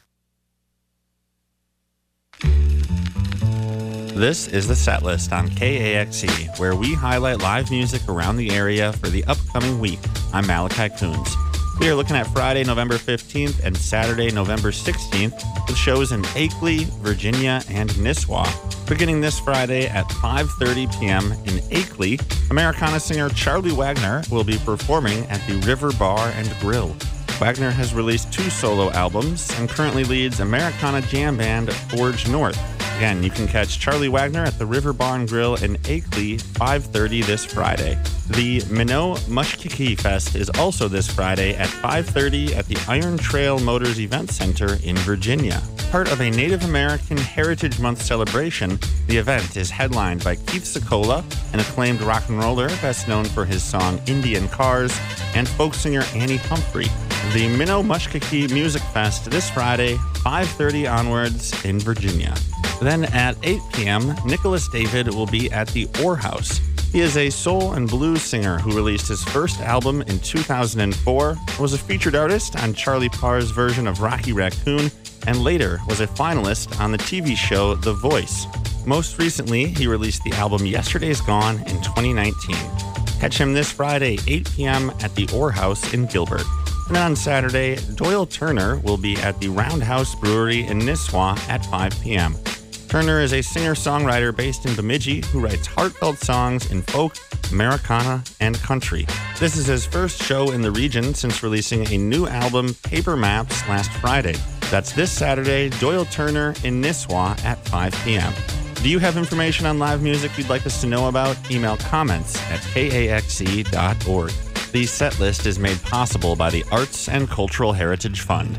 This is the set list on KAXE, where we highlight live music around the area for the upcoming week. I'm Malachi Coons. We are looking at Friday, November 15th and Saturday, November 16th, with shows in Akeley, Virginia, and Nisswa. Beginning this Friday at 5:30 p.m. in Akeley, Americana singer Charlie Wagner will be performing at the River Bar and Grill. Wagner has released 2 solo albums and currently leads Americana jam band Forge North. Again, you can catch Charlie Wagner at the River Bar and Grill in Akeley, 5:30 this Friday. The Minot Mushkiki Fest is also this Friday at 5:30 at the Iron Trail Motors Event Center in Virginia. Part of a Native American Heritage Month celebration, the event is headlined by Keith Secola, an acclaimed rock and roller best known for his song Indian Cars, and folk singer Annie Humphrey. The Minot Mushkiki Music Fest this Friday, 5:30 onwards in Virginia. Then at 8 p.m., Nicholas David will be at the Orr House. He is a soul and blues singer who released his first album in 2004, was a featured artist on Charlie Parr's version of Rocky Raccoon, and later was a finalist on the TV show The Voice. Most recently, he released the album Yesterday's Gone in 2019. Catch him this Friday, 8 p.m. at the Orr House in Gilbert. And then on Saturday, Doyle Turner will be at the Roundhouse Brewery in Nisswa at 5 p.m. Turner is a singer-songwriter based in Bemidji who writes heartfelt songs in folk, Americana, and country. This is his first show in the region since releasing a new album, Paper Maps, last Friday. That's this Saturday, Doyle Turner in Nisswa at 5 p.m. Do you have information on live music you'd like us to know about? Email comments at kaxe.org. The set list is made possible by the Arts and Cultural Heritage Fund.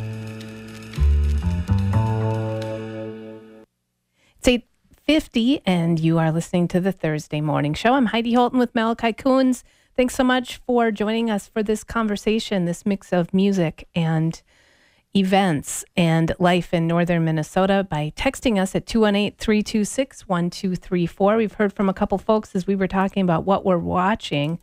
It's 8:50, and you are listening to the Thursday Morning Show. I'm Heidi Holton with Malachi Coons. Thanks so much for joining us for this conversation, this mix of music and events and life in northern Minnesota by texting us at 218-326-1234. We've heard from a couple folks as we were talking about what we're watching.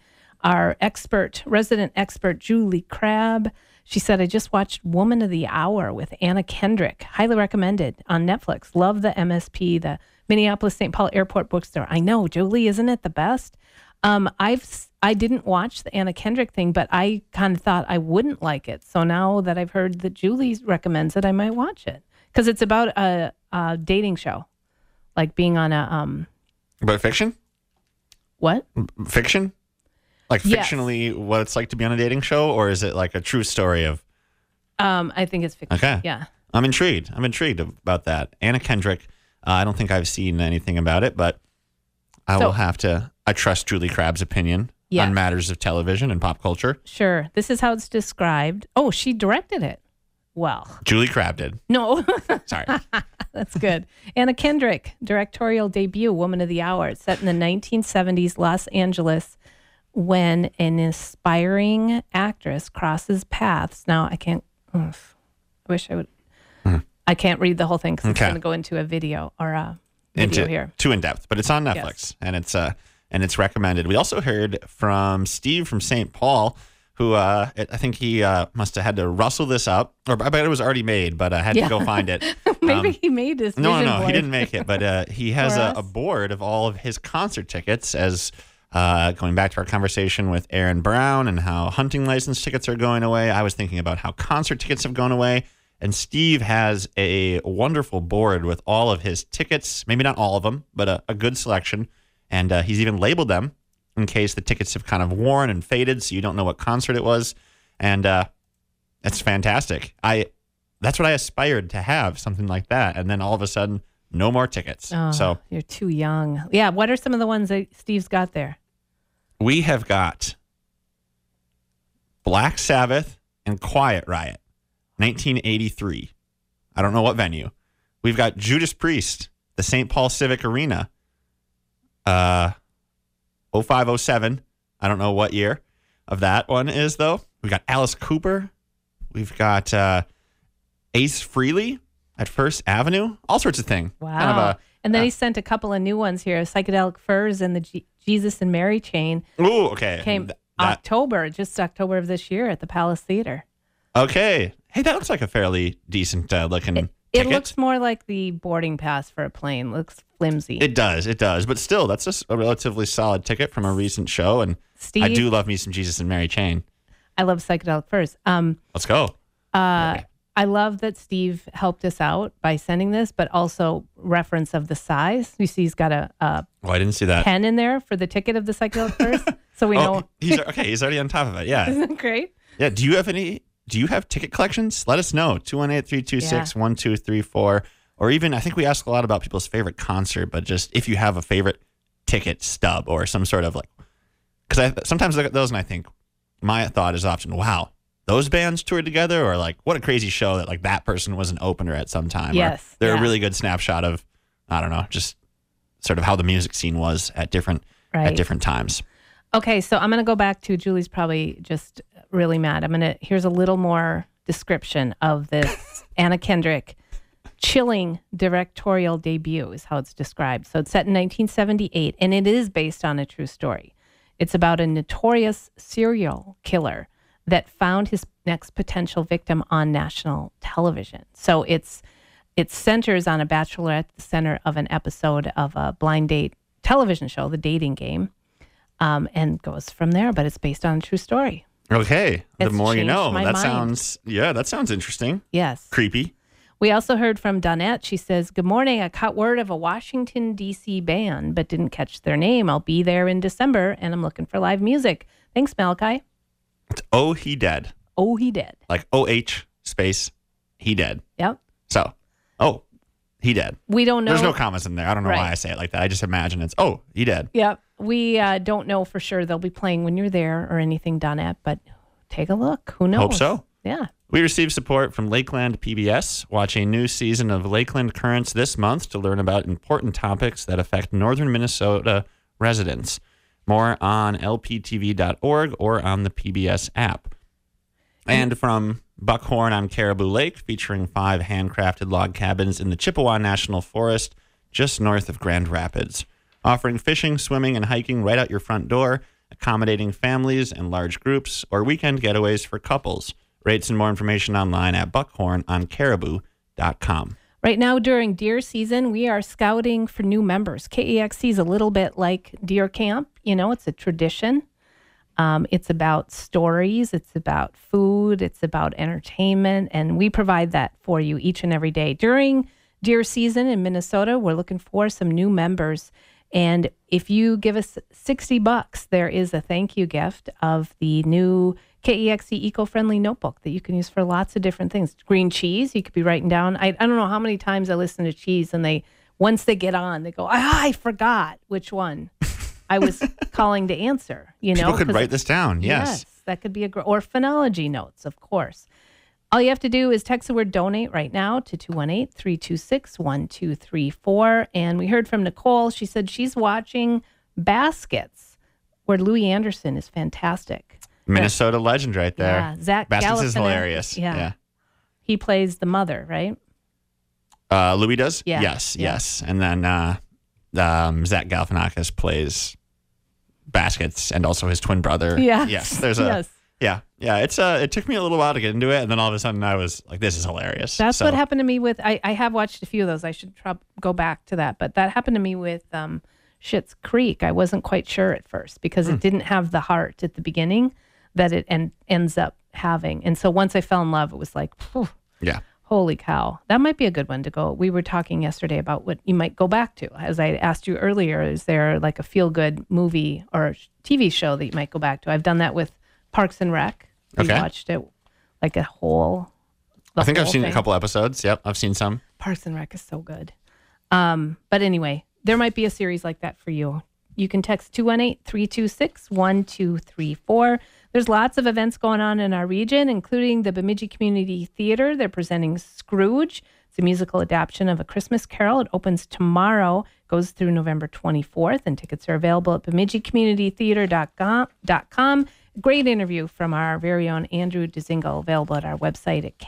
our resident expert, Julie Crabb. She said, I just watched Woman of the Hour with Anna Kendrick. Highly recommended on Netflix. Love the MSP, the Minneapolis St. Paul Airport Bookstore. I know, Julie, isn't it the best? I didn't watch the Anna Kendrick thing, but I kind of thought I wouldn't like it. So now that I've heard that Julie recommends it, I might watch it. Because it's about a dating show. Like being on a... But fiction? What? Fiction? Like Yes. fictionally what it's like to be on a dating show? Or is it like a true story of... I think it's fiction. Okay. Yeah. I'm intrigued about that. Anna Kendrick, I don't think I've seen anything about it, but I will have to... I trust Julie Crabb's opinion Yes. on matters of television and pop culture. Sure. This is how it's described. Oh, she directed it. Well. Julie Crabb did. No. Sorry. That's good. Anna Kendrick, directorial debut, Woman of the Hour. It's set in the 1970s Los Angeles when an aspiring actress crosses paths. Now, I can't... I wish I would... I can't read the whole thing because it's Okay. going to go into a video or a video here. Too in depth, but it's on Netflix and it's recommended. We also heard from Steve from St. Paul, who I think he must have had to rustle this up, or I bet it was already made, but I had to go find it. Maybe he made his No, vision he board. didn't make it, but he has For a us? board of all of his concert tickets. As going back to our conversation with Aaron Brown and how hunting license tickets are going away, I was thinking about how concert tickets have gone away. And Steve has a wonderful board with all of his tickets, maybe not all of them, but a good selection. And he's even labeled them in case the tickets have kind of worn and faded, so you don't know what concert it was. And it's fantastic. That's what I aspired to have, something like that. And then all of a sudden, no more tickets. Oh, So you're too young. Yeah. What are some of the ones that Steve's got there? we have got Black Sabbath and Quiet Riot, 1983. I don't know what venue. We've got Judas Priest, the St. Paul Civic Arena, 0507. I don't know what year of that one is, though. We've got Alice Cooper. We've got Ace Frehley at First Avenue. All sorts of things. Wow. Kind of and then he sent a couple of new ones here. Psychedelic Furs and the Jesus and Mary chain. Ooh, okay. Came October of this year at the Palace Theater. Okay. Hey, that looks like a fairly decent looking It ticket. looks more like the boarding pass for a plane. Looks flimsy. It does. But still, that's just a relatively solid ticket from a recent show. And Steve? I do love me some Jesus and Mary chain. I love Psychedelic Furs. Let's go. I love that Steve helped us out by sending this, but also reference of the size. You see he's got a Oh, I didn't see that. pen in there for the ticket of the Psychedelic Furs. So we know. He's already on top of it. Yeah. Isn't that great? Yeah. Do you have ticket collections? Let us know. 218-326-1234. Or even, I think we ask a lot about people's favorite concert, but just if you have a favorite ticket stub or some sort of because I sometimes look at those and I think, my thought is often, wow, those bands toured together, or what a crazy show that that person was an opener at some time. Yes, Or they're yeah. a really good snapshot of, I don't know, just sort of how the music scene was at different times. Okay, so I'm going to go back to Julie's probably just really mad. Here's a little more description of this Anna Kendrick chilling directorial debut is how it's described. So it's set in 1978, and it is based on a true story. It's about a notorious serial killer that found his next potential victim on national television. So it centers on a bachelorette at the center of an episode of a blind date television show, The Dating Game, and goes from there. But it's based on a true story. Okay. The It's more you changed know. my That mind. sounds interesting. Yes. Creepy. We also heard from Donette. She says, "Good morning. I caught word of a Washington, D.C. band, but didn't catch their name. I'll be there in December, and I'm looking for live music. Thanks, Malachi." It's Oh, He Dead. Oh, he did. Like OH space, he dead. Yep. So, oh, he dead. We don't know. There's no commas in there. I don't know Right. why I say it like that. I just imagine it's, oh, he dead. Yep. We don't know for sure they'll be playing when you're there or anything, Donette, but take a look. Who knows? Hope so. Yeah. We received support from Lakeland PBS. Watch a new season of Lakeland Currents this month to learn about important topics that affect northern Minnesota residents. More on lptv.org or on the PBS app. And from Buckhorn on Caribou Lake, featuring 5 handcrafted log cabins in the Chippewa National Forest, just north of Grand Rapids, offering fishing, swimming, and hiking right out your front door, accommodating families and large groups, or weekend getaways for couples. Rates and more information online at buckhornoncaribou.com. Right now, during deer season, we are scouting for new members. KEXC is a little bit like Deer Camp. You know, it's a tradition. It's about stories. It's about food. It's about entertainment. And we provide that for you each and every day. During deer season in Minnesota, we're looking for some new members. And if you give us $60, there is a thank you gift of the new KEXC eco-friendly notebook that you can use for lots of different things. Green cheese, you could be writing down. I don't know how many times I listen to cheese and once they get on, they go, I forgot which one I was calling to answer. You know, people could write this down. Yes, that could be or phonology notes, of course. All you have to do is text the word donate right now to 218-326-1234. And we heard from Nicole. She said she's watching Baskets, where Louis Anderson is fantastic. Minnesota legend right there. Yeah, Zach Baskets is Galifianakis. hilarious. Yeah. He plays the mother, right? Louis does? Yeah. Yes. And then Zach Galifianakis plays Baskets and also his twin brother. Yeah. Yes. There's a... Yes. Yeah. It took me a little while to get into it, and then all of a sudden I was like, this is hilarious. That's what happened to me with... I have watched a few of those. I should go back to that. But that happened to me with Schitt's Creek. I wasn't quite sure at first because it didn't have the heart at the beginning that it ends up having. And so once I fell in love, it was like, phew, yeah, holy cow. That might be a good one to go. We were talking yesterday about what you might go back to. As I asked you earlier, is there like a feel-good movie or TV show that you might go back to? I've done that with Parks and Rec. We watched it like a whole... I think I've seen a couple episodes. Yep, I've seen some. Parks and Rec is so good. But anyway, there might be a series like that for you. You can text 218-326-1234. There's lots of events going on in our region, including the Bemidji Community Theater. They're presenting Scrooge. It's a musical adaptation of A Christmas Carol. It opens tomorrow, goes through November 24th, and tickets are available at BemidjiCommunityTheater.com. Great interview from our very own Andrew Dzingel, available at our website at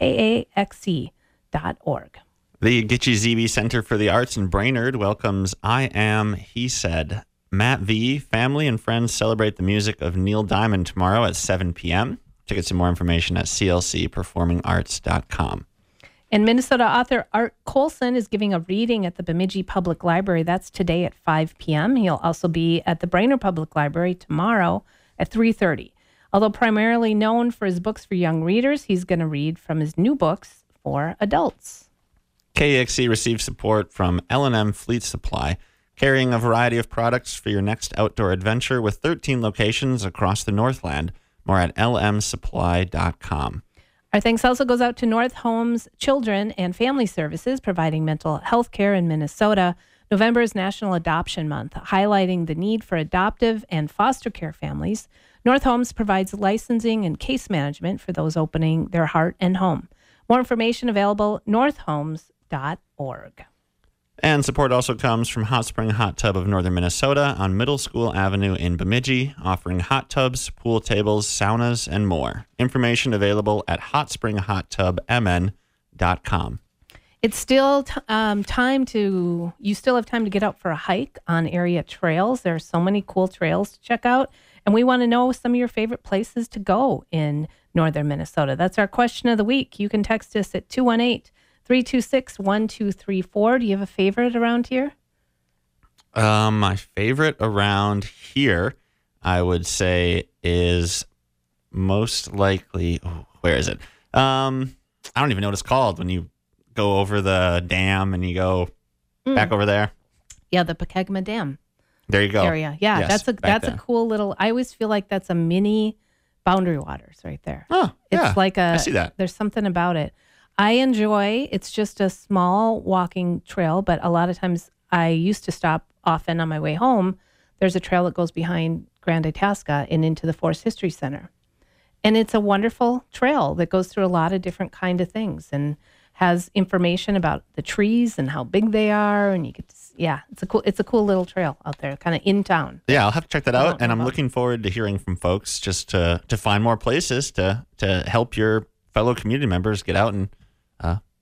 kaxc.org. The Gitche Zebe Center for the Arts in Brainerd welcomes I Am, He Said. Matt V, family and friends celebrate the music of Neil Diamond tomorrow at 7 p.m. Tickets and more information at clcperformingarts.com. And Minnesota author Art Colson is giving a reading at the Bemidji Public Library. That's today at 5 p.m. He'll also be at the Brainerd Public Library tomorrow at 3:30. Although primarily known for his books for young readers, he's going to read from his new books for adults. KEXC receives support from L&M Fleet Supply, carrying a variety of products for your next outdoor adventure with 13 locations across the Northland. More at lmsupply.com. Our thanks also goes out to North Homes Children and Family Services, providing mental health care in Minnesota. November is National Adoption Month, highlighting the need for adoptive and foster care families. North Homes provides licensing and case management for those opening their heart and home. More information available at northhomes.org. And support also comes from Hot Spring Hot Tub of Northern Minnesota on Middle School Avenue in Bemidji, offering hot tubs, pool tables, saunas, and more. Information available at hotspringhottubmn.com. It's still you still have time to get out for a hike on area trails. There are so many cool trails to check out. And we want to know some of your favorite places to go in northern Minnesota. That's our question of the week. You can text us at 218-326-1234. Do you have a favorite around here? My favorite around here, I would say, is most likely... where is it? I don't even know what it's called when you go over the dam and you go back over there. Yeah, the Pokegama Dam. There you go. Area. Yeah, yes, that's a cool little... I always feel like that's a mini Boundary Waters right there. Oh, yeah. It's like I see that. There's something about it. I enjoy, it's just a small walking trail, but a lot of times I used to stop often on my way home. There's a trail that goes behind Grand Itasca and into the Forest History Center. And it's a wonderful trail that goes through a lot of different kind of things and has information about the trees and how big they are. And you get to, it's a cool little trail out there, kind of in town. Yeah, I'll have to check that out. And I'm looking forward to hearing from folks just to find more places to help your fellow community members get out and